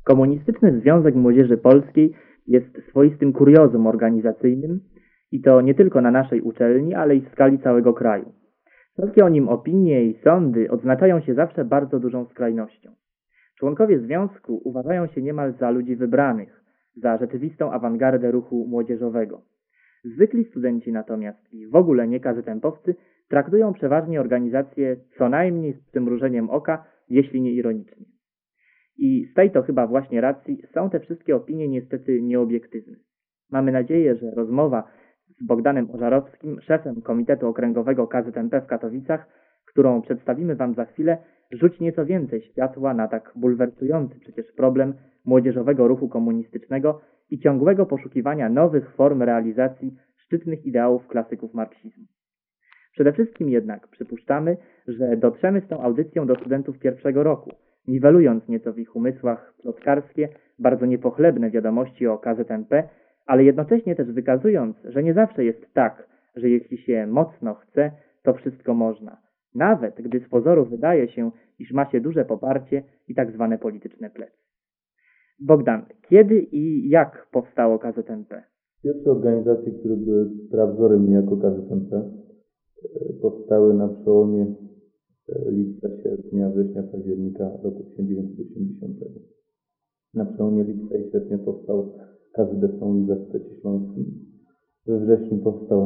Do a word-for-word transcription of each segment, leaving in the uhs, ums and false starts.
Komunistyczny Związek Młodzieży Polskiej jest swoistym kuriozum organizacyjnym i to nie tylko na naszej uczelni, ale i w skali całego kraju. Wszelkie o nim opinie i sądy odznaczają się zawsze bardzo dużą skrajnością. Członkowie związku uważają się niemal za ludzi wybranych, za rzeczywistą awangardę ruchu młodzieżowego. Zwykli studenci natomiast i w ogóle nie kazetempowcy traktują przeważnie organizację co najmniej z przymrużeniem oka, jeśli nie ironicznie. I z tej to chyba właśnie racji są te wszystkie opinie niestety nieobiektywne. Mamy nadzieję, że rozmowa z Bogdanem Ożarowskim, szefem Komitetu Okręgowego K Z M P w Katowicach, którą przedstawimy Wam za chwilę, rzuci nieco więcej światła na tak bulwersujący przecież problem młodzieżowego ruchu komunistycznego i ciągłego poszukiwania nowych form realizacji szczytnych ideałów klasyków marksizmu. Przede wszystkim jednak przypuszczamy, że dotrzemy z tą audycją do studentów pierwszego roku, niwelując nieco w ich umysłach plotkarskie, bardzo niepochlebne wiadomości o K Z M P, ale jednocześnie też wykazując, że nie zawsze jest tak, że jeśli się mocno chce, to wszystko można. Nawet gdy z pozoru wydaje się, iż ma się duże poparcie i tak zwane polityczne plecy. Bogdan, kiedy i jak powstało K Z M P? Pierwsze organizacje, które były prawzorem niejako K Z M P, powstały na przełomie lipca, sierpnia, września, października roku tysiąc dziewięćset osiemdziesiątego. Na przełomie lipca i sierpnia powstał K Z S na Uniwersytecie Śląskim. We wrześniu powstał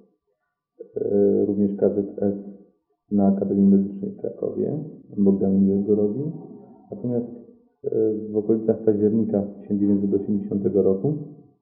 e, również K Z S na Akademii Medycznej w Krakowie. Bogdan Miłek go robił. Natomiast e, w okolicach października tysiąc dziewięćset osiemdziesiątego roku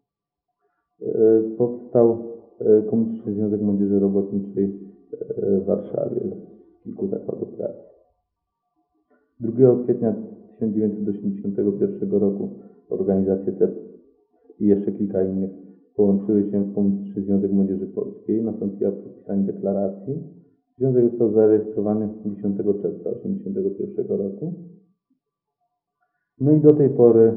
e, powstał e, Komunistyczny Związek Młodzieży Robotniczej w Warszawie z kilku zakładów pracy. drugiego kwietnia tysiąc dziewięćset osiemdziesiątego pierwszego roku organizacje te i jeszcze kilka innych połączyły się w Komunistyczny Związek Młodzieży Polskiej. Nastąpiło podpisanie deklaracji. Związek został zarejestrowany dziesiątego czerwca tysiąc dziewięćset osiemdziesiątego pierwszego roku. No i do tej pory,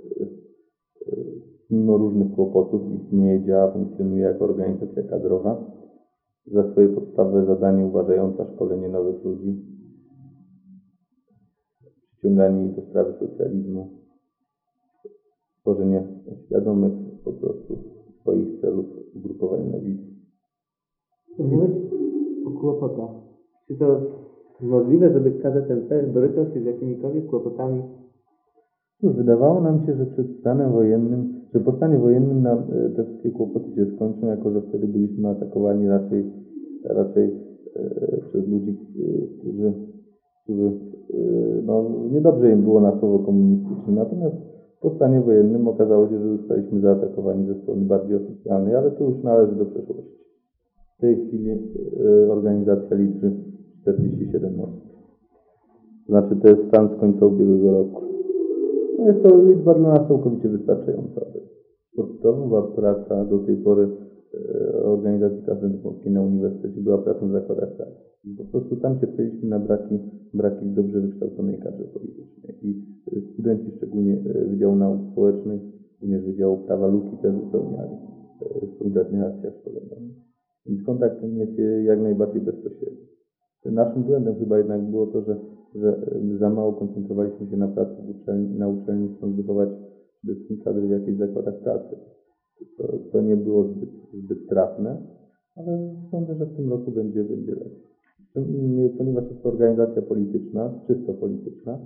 mimo różnych kłopotów, istnieje, działa, funkcjonuje jako organizacja kadrowa. Za swoje podstawowe zadanie uważająca szkolenie nowych ludzi, przyciąganie ich do sprawy socjalizmu, tworzenie świadomych po prostu swoich celów ugrupowań lewicy. Mówiłeś o kłopotach. Czy to możliwe, żeby K Z M P borykał się z jakimikolwiek kłopotami? Cóż, wydawało nam się, że przed stanem wojennym, że po stanie wojennym nam te wszystkie kłopoty się skończą, jako że wtedy byliśmy atakowani raczej, raczej e, przez ludzi, którzy, którzy e, no, niedobrze im było na słowo komunistyczne. Natomiast po stanie wojennym okazało się, że zostaliśmy zaatakowani ze strony bardziej oficjalnej, ale to już należy do przeszłości. W tej chwili e, organizacja liczy czterdzieści siedem osób. Znaczy to jest stan z końca ubiegłego roku. No jest to liczba dla nas całkowicie wystarczająca. Podstawowa praca do tej pory e, organizacji K Z M P Polskiej na Uniwersytecie była pracą w zakładach pracy. Po prostu tam cierpieliśmy na braki, braki dobrze wykształconej kadry politycznej. I studenci, szczególnie Wydziału Nauk Społecznych, również Wydziału Prawa, luki te wypełniali w konkretnych akcjach szkoleniowych. Więc kontakt ten jest jak najbardziej bezpośredni. Naszym błędem chyba jednak było to, że, że za mało koncentrowaliśmy się na pracy w uczelni, na uczelni, chcąc wychować przede wszystkim kadry w jakichś zakładach pracy. To, to nie było zbyt, zbyt trafne, ale sądzę, że w tym roku będzie, będzie lepiej. Ponieważ jest to organizacja polityczna, czysto polityczna,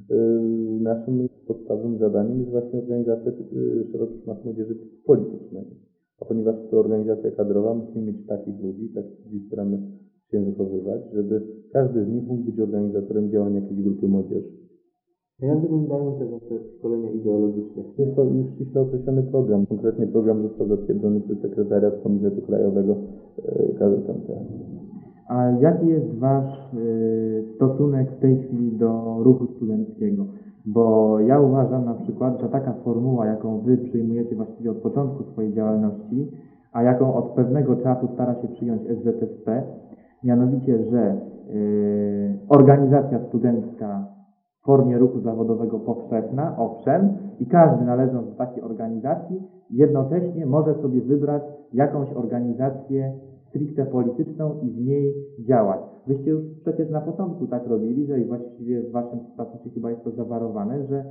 naszym podstawowym zadaniem jest właśnie organizacja szerokich mas młodzieży politycznej. A ponieważ to organizacja kadrowa, musimy mieć takich ludzi, takich ludzi staramy się wychowywać, żeby każdy z nich mógł być organizatorem działań jakiejś grupy młodzieży. A jak wyglądają te wasze szkolenia ideologiczne? Jest to już ściśle określony program. Konkretnie program został zatwierdzony przez Sekretariat Komitetu Krajowego K Z M P. A jaki jest Wasz y, stosunek w tej chwili do ruchu studenckiego? Bo ja uważam na przykład, że taka formuła, jaką Wy przyjmujecie właściwie od początku swojej działalności, a jaką od pewnego czasu stara się przyjąć S Z S P, mianowicie, że y, organizacja studencka w formie ruchu zawodowego powszechna, owszem, i każdy należąc do takiej organizacji jednocześnie może sobie wybrać jakąś organizację stricte polityczną i w niej działać. Wyście już przecież na początku tak robili, że i właściwie w Waszym statucie chyba jest to zawarowane, że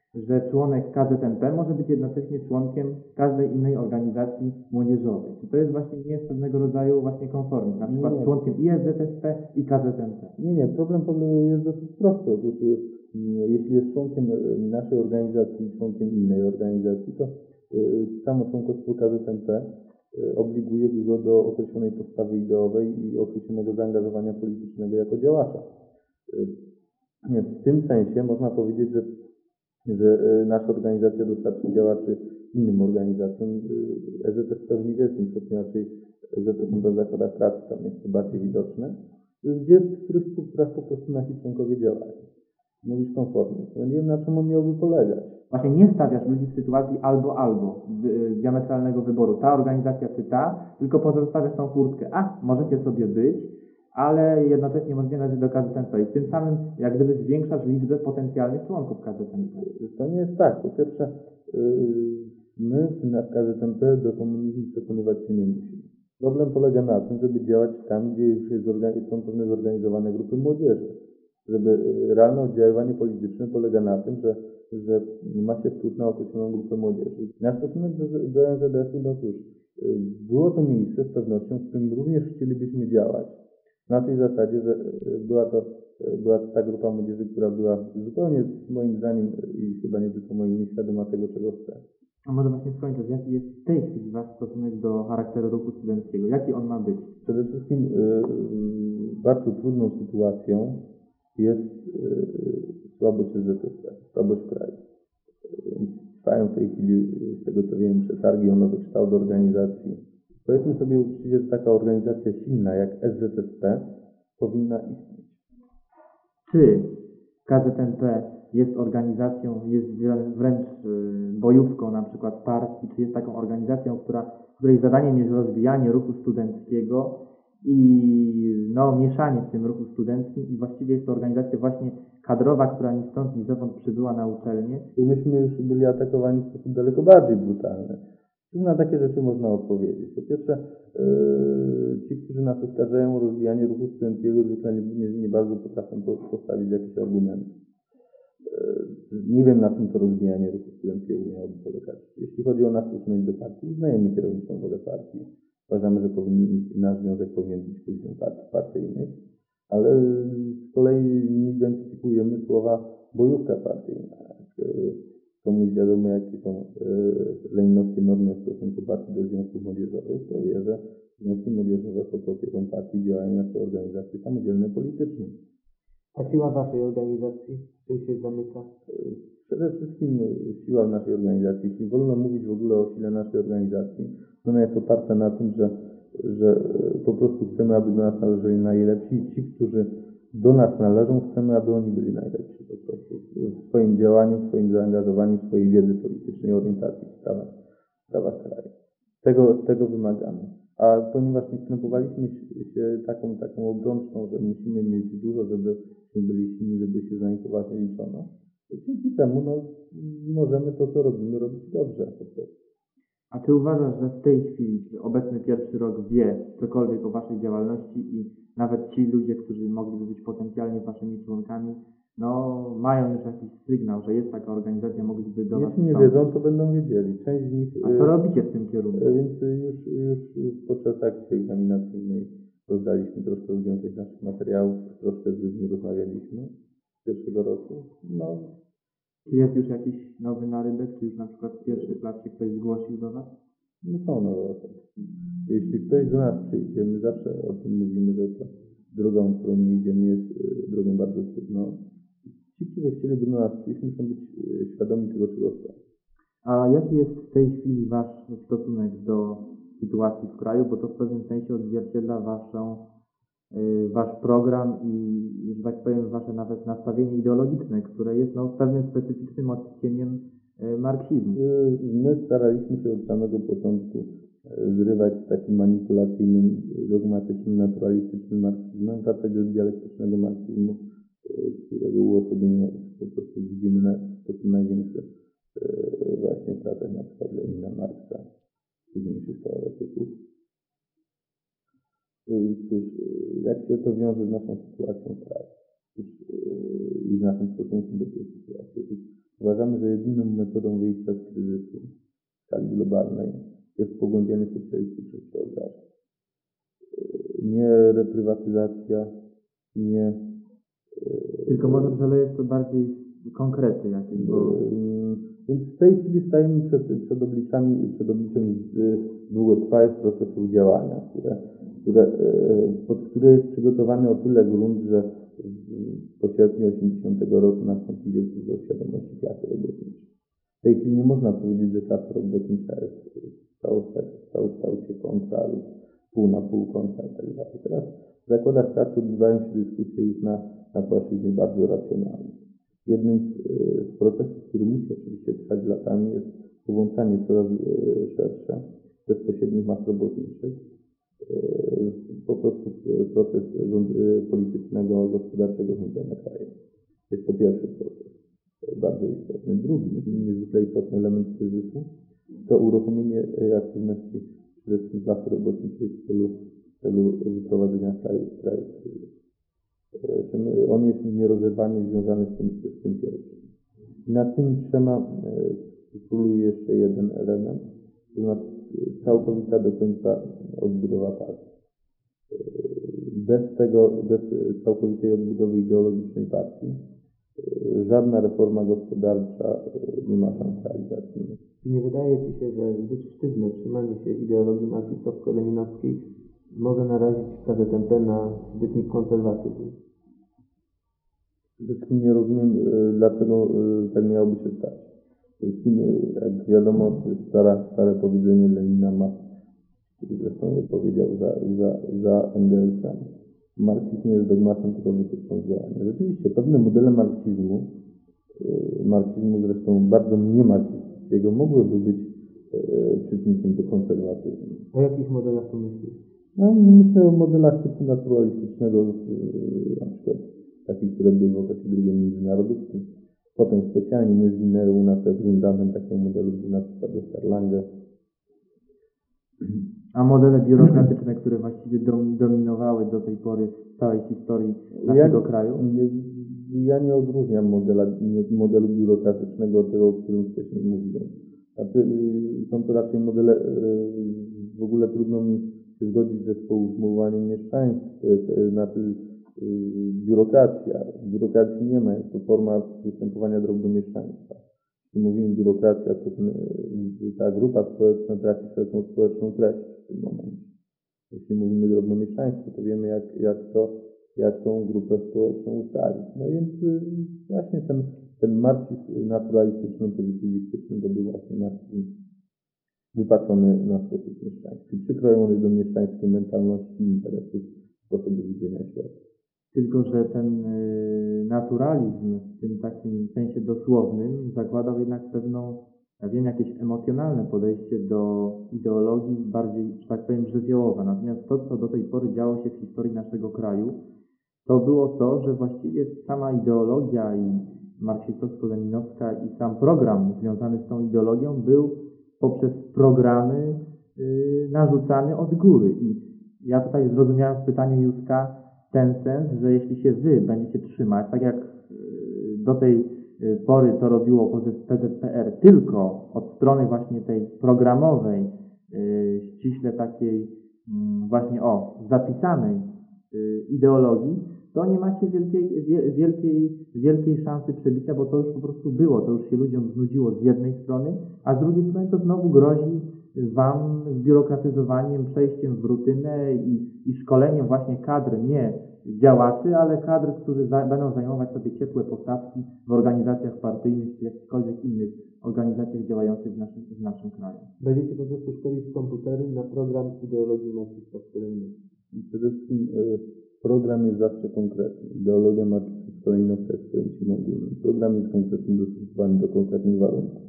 że członek K Z M P może być jednocześnie członkiem każdej innej organizacji młodzieżowej. Czy to jest właśnie nie jest pewnego rodzaju właśnie konformizm, na przykład Nie. członkiem I S Z S P i K Z M P? Nie, nie, problem polega- jest dosyć prosty. Otóż, y, jeśli jest członkiem y, naszej organizacji i członkiem innej organizacji, to y, samo członkostwo K Z M P y, obliguje go do określonej postawy ideowej i określonego zaangażowania politycznego jako działacza. Y, Więc w tym sensie można powiedzieć, że, że y, nasza organizacja dostarczy działaczy innym organizacjom. Y, E Z S P w niewielkim stopniu, raczej E Z S P w zakładach pracy, tam jest to bardziej widoczne, gdzie w których strukturach po prostu nasi członkowie działają. Mówisz konformizm. No nie wiem, na czym on miałby polegać. Właśnie nie stawiasz ludzi w sytuacji albo-albo, dy- diametralnego wyboru, ta organizacja czy ta, tylko pozostawiasz tą furtkę. A, możecie sobie być, ale jednocześnie możecie należeć do K Z M P i tym samym jak gdyby zwiększasz liczbę potencjalnych członków K Z M P. To nie jest tak. Po pierwsze, yy, my na K Z M P do komunizmu przekonywać się nie musimy. Problem polega na tym, żeby działać tam, gdzie już jest zorgan- są pewne zorganizowane grupy młodzieży. Żeby yy, realne oddziaływanie polityczne polega na tym, że, że ma się wpływ na określoną grupę młodzieży. Na stosunek do, do N Z S-u, no cóż, yy, było to miejsce z pewnością, w którym również chcielibyśmy działać. Na tej zasadzie, że yy, była to Była to ta grupa młodzieży, która była zupełnie, moim zdaniem, i chyba nie tylko moim, nieświadoma tego, czego chce. A może właśnie skończyć, jaki jest w tej chwili wasz stosunek do charakteru ruchu studenckiego? Jaki on ma być? Przede wszystkim yy, bardzo trudną sytuacją jest yy, słabość E Z S P, słabość kraju. Yy, trwają w tej chwili, z tego co wiem, przetargi o nowy kształt organizacji. Powiedzmy sobie uczciwie, że taka organizacja silna jak S Z S P powinna istnieć. Czy K Z M P jest organizacją, jest wręcz y, bojówką na przykład partii, czy jest taką organizacją, która, której zadaniem jest rozwijanie ruchu studenckiego i no, mieszanie w tym ruchu studenckim i właściwie jest to organizacja właśnie kadrowa, która ni stąd ni zowąd przybyła na uczelnię. I myśmy już byli atakowani w sposób daleko bardziej brutalny. Na takie rzeczy można odpowiedzieć. Po pierwsze, yy, ci, którzy nas oskarżają o rozwijanie ruchu studenckiego, zwykle nie, nie, nie bardzo potrafią postawić jakiś argument. Yy, nie wiem, na czym to rozwijanie ruchu studenckiego miałoby polegać. Jeśli chodzi o nasz stosunek do partii, uznajemy kierowniczą wolę partii. Uważamy, że powinni, nasz związek powinien być później partii partyjnych, ale z kolei nie identyfikujemy słowa bojówka partyjna. Yy, komuś wiadomo, jakie są y, leninowskie normy w stosunku partii do związków młodzieżowych, to wie, że związki młodzieżowe pod opieką partii działają jako organizacje samodzielne politycznie. A siła waszej organizacji czym się zamyka? Y, przede wszystkim siła naszej organizacji, jeśli wolno mówić w ogóle o sile naszej organizacji, to ona jest oparta na tym, że, że po prostu chcemy, aby do nas należeli najlepsi i ci, którzy do nas należą, chcemy, aby oni byli najlepsi po prostu w swoim działaniu, w swoim zaangażowaniu, w swojej wiedzy politycznej, orientacji w sprawach, w sprawach kraju. Tego, tego wymagamy. A ponieważ nie wstępowaliśmy się taką, taką obrączką, że musimy mieć dużo, żeby byli silni, żeby się za nich poważnie liczono, to dzięki temu no, możemy to, co robimy, robić dobrze po prostu. A czy uważasz, że w tej chwili, czy obecny pierwszy rok wie cokolwiek o waszej działalności i nawet ci ludzie, którzy mogliby być potencjalnie waszymi członkami, no mają już jakiś sygnał, że jest taka organizacja, mogliby do was Jeśli nie wstąpić? wiedzą, to będą wiedzieli. Część z nich... A co robicie w tym kierunku? Więc już, już, już podczas akcji egzaminacyjnej rozdaliśmy troszkę ludziom tych naszych materiałów, troszkę z ludźmi rozmawialiśmy z pierwszego roku. No, Czy jest już jakiś nowy narybek, czy już na przykład w pierwszej klasie ktoś zgłosił do was? no są nowe osoby. Jeśli ktoś do nas przyjdzie, my zawsze o tym mówimy, że to drogą, którą my idziemy, jest y, drogą bardzo trudną. Ci, którzy chcieliby do nas przyjść, muszą być y, świadomi tego, czego chcą. A jaki jest w tej chwili wasz stosunek do sytuacji w kraju, bo to w pewnym sensie odzwierciedla waszą, y, wasz program i, że tak powiem, wasze nawet nastawienie ideologiczne, które jest no, pewnym specyficznym odcieniem y, marksizmu. Y, My staraliśmy się od samego początku y, zrywać z takim manipulacyjnym, dogmatycznym, naturalistycznym marksizmem, wracać do dialektycznego marksizmu, y, którego uosobienie po prostu widzimy na, w sposób największy y, właśnie w pracach na przykład Lenina, Marksa, późniejszych teoretyków. Y, Cóż, y, jak się to wiąże z naszą sytuacją w kraju? Cóż, y, i z naszym stosunkiem do tej sytuacji? Cóż, Uważamy, że jedyną metodą wyjścia z kryzysu w skali globalnej jest pogłębianie socjalistycznych przeobrażeń. Nie reprywatyzacja, nie... Tylko może przelejesz to bardziej konkrety jakieś, bo... Więc w tej chwili stajemy przed, przed obliczami, przed obliczem długotrwałych procesów działania, które, które, pod które jest przygotowany o tyle grunt, że po sierpniu osiemdziesiątego roku nastąpi wielki wzrost świadomości klasy robotniczej. W tej chwili nie można powiedzieć, że klasa robotnicza jest w całokształcie kontra lub pół na pół kontra i tak dalej. Teraz w zakładach pracy odbywają się dyskusje już na, na płaszczyźnie bardzo racjonalnej. Jednym z, z procesów, który musi oczywiście trwać latami, jest połączanie coraz szersze bezpośrednich mas robotniczych, po prostu proces rząd, politycznego, gospodarczego rządzenia krajem. Jest to pierwszy proces, bardzo istotny. Drugi, niezwykle istotny element kryzysu, to uruchomienie aktywności przede wszystkim klasy robotniczej w celu, w celu wyprowadzenia kraju z kraju z kryzysu. On jest nierozerwalnie związany z tym, z tym pierwszym. I nad tymi trzema króluje jeszcze jeden element, to znaczy całkowita do końca odbudowa partii. Bez tego, bez całkowitej odbudowy ideologicznej partii, żadna reforma gospodarcza nie ma szans realizacji. Nie wydaje Ci się, że zbyt sztywne trzymanie się ideologii marksistowsko-leninowskiej może narazić K Z M P na zbytni konserwatyzm? Przede wszystkim nie rozumiem, dlaczego tak miałoby się stać. Przede wszystkim, jak wiadomo, stara, stare powiedzenie Lenina ma, który zresztą je powiedział za, za, za Engelsem. Marksizm nie jest dogmatem, tylko wytyczną działania. Rzeczywiście, pewne modele marksizmu, marksizmu zresztą bardzo niemarksistowskiego, mogłyby być przyczynkiem do konserwatyzmu. O jakich modelach to myślisz? No, myślę o modelach typu naturalistycznego, na przykład takich, które były w okresie drugiej międzynarodówki. Potem specjalnie nie zginęły u nas reprezentantem takiego modelu, był na przykład Oskar Lange. A modele biurokratyczne, które właściwie dominowały do tej pory w całej historii naszego ja, kraju? Nie, ja nie odróżniam modela, modelu biurokratycznego od tego, o którym wcześniej mówiłem. Znaczy, są to raczej modele, w ogóle trudno mi się zgodzić ze społuzmowaniem mieszczaństw, znaczy biurokracja. Biurokracji nie ma, jest to forma występowania drobnomieszczaństwa. Jeśli mówimy biurokracja, to ten, ta grupa społeczna traci wszelką społeczną treść w tym momencie. Jeśli mówimy drobnomieszczaństwo, to wiemy, jak, jak, to, jak tą grupę społeczną ustalić. No więc właśnie ten, ten marksizm naturalistyczno-pozytywistyczny to był właśnie marksizm wypaczony na sposób mieszczański, przykrojony do mieszczańskiej mentalności, interesów, sposobu widzenia świata. Tylko że ten y, naturalizm w tym takim sensie dosłownym zakładał jednak pewną, ja wiem, jakieś emocjonalne podejście do ideologii bardziej, że tak powiem, żywiołowe. Natomiast to, co do tej pory działo się w historii naszego kraju, to było to, że właściwie sama ideologia i marksistowsko-leninowska i sam program związany z tą ideologią był poprzez programy y, narzucany od góry. I ja tutaj zrozumiałem z pytania Józka ten sens, że jeśli się wy będziecie trzymać, tak jak do tej pory to robiło P Z P R, tylko od strony właśnie tej programowej, ściśle takiej właśnie o zapisanej ideologii, to nie macie wielkiej, wielkiej, wielkiej szansy przebicia, bo to już po prostu było, to już się ludziom znudziło z jednej strony, a z drugiej strony to znowu grozi wam zbiurokratyzowaniem, przejściem w rutynę i, i szkoleniem właśnie kadr, nie działaczy, ale kadr, którzy za, będą zajmować sobie ciepłe posadki w organizacjach partyjnych czy jakichkolwiek innych organizacjach działających w naszym, w naszym kraju. Będziecie po prostu szkolić komputery na program ideologii marksistowsko-leninowskiej. Przede wszystkim program jest zawsze konkretny. Ideologia marksistowsko-leninowska jest pojęciem ogólnym. Program jest konkretny, dostosowany do konkretnych warunków.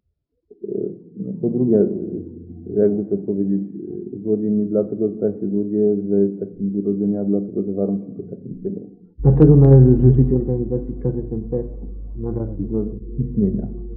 Po drugie, jakby to powiedzieć, złodziej nie dlatego staje się złodziejem, że jest takim urodzenia, a dlatego, że warunki to takim czynią. Dlaczego należy życzyć organizacji K Z M P na dalszej drodze Istnienia.